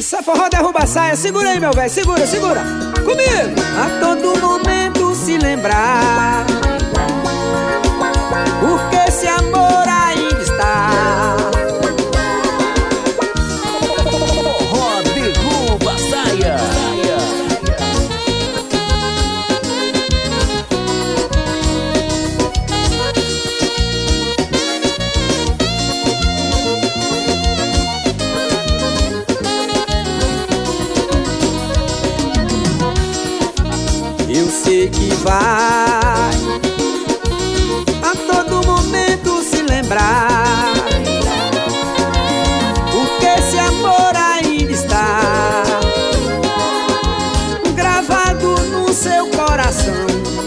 Isso é forró derruba a saia. Segura aí, meu velho, segura, segura. Comigo. A todo momento se lembrar, porque esse amor ainda está. Forró derruba a saia. Eu sei que vai a todo momento se lembrar, porque esse amor ainda está gravado no seu coração.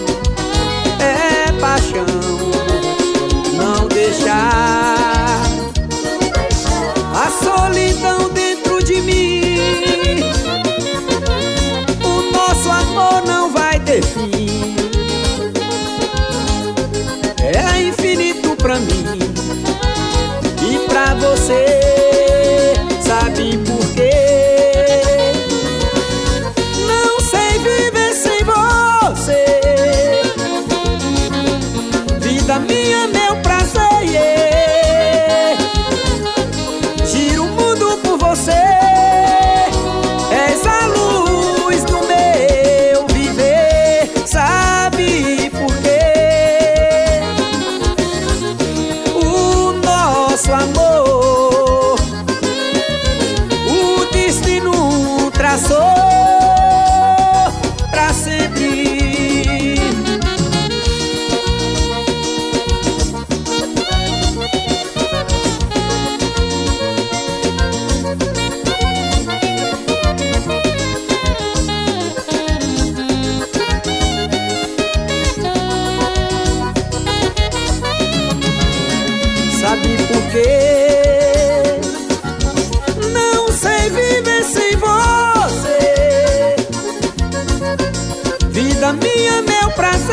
É paixão não deixar a solidão dentro de mim. O nosso amor não vai ter fim, é infinito pra mim e pra você. Sabe por quê? Não sei viver sem você. Vida minha, meu prazer, yeah. Giro o mundo por você. És a luz do meu viver. Sabe por quê? O nosso amor, o destino traçou pra sempre. Sabe por quê? Não sei viver sem você. Vida minha, meu prazer.